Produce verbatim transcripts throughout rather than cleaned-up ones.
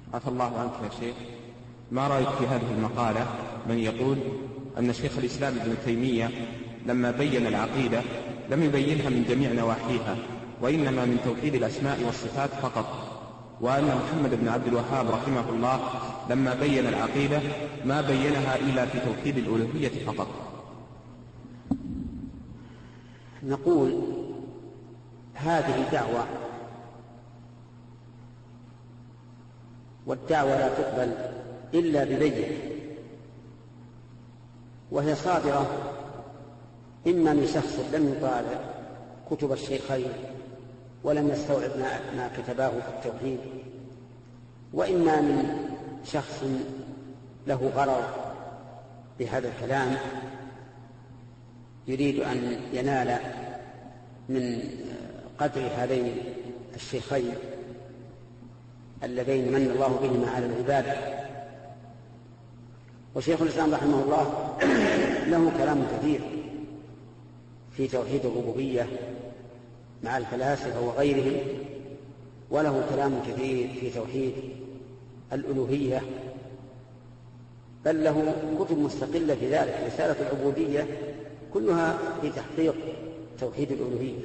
عفى الله عنك يا شيخ، ما رأيك في هذه المقالة من يقول أن شيخ الإسلام ابن تيمية لما بين العقيدة لم يبينها من جميع نواحيها، وإنما من توحيد الأسماء والصفات فقط، وأن محمد بن عبد الوهاب رحمه الله لما بين العقيدة ما بينها إلا في توحيد الألوهية فقط؟ نقول هذه دعوة، والدعوة لا تقبل إلا ببينة، وهي صادرة إما من شخص لم يطالع كتب الشيخين ولم يستوعب ما كتباه في التوحيد، وإما من شخص له غرض بهذا الكلام يريد أن ينال من قدر هذين الشيخين اللذين من الله بهما على العباد. وشيخ الإسلام رحمه الله له كلام كثير في توحيد الربوبية مع الفلاسفة وغيرهم، وله كلام كثير في توحيد الألوهية، بل له كتب مستقلة في ذلك، رسالة العبودية كلها في تحقيق توحيد الألوهية.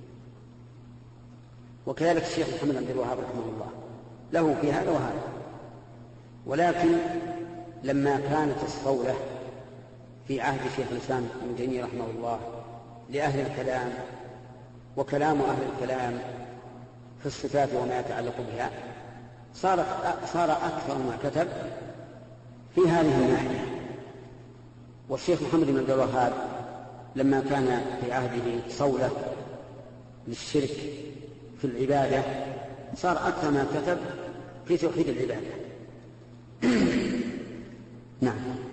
وكذلك الشيخ محمد عبد الوهاب رحمه الله له في هذا وهذا. ولكن لما كانت الصولة في عهد شيخ الإسلام ابن تيمية رحمه الله لأهل الكلام، وكلام أهل الكلام في الصفات وما يتعلق بها، صار صار أكثر ما كتب في هذه الناحية. والشيخ محمد بن عبد الوهاب لما كان في عهده صولة للشرك في العبادة صار أكثر ما كتب في توحيد العبادة. نعم.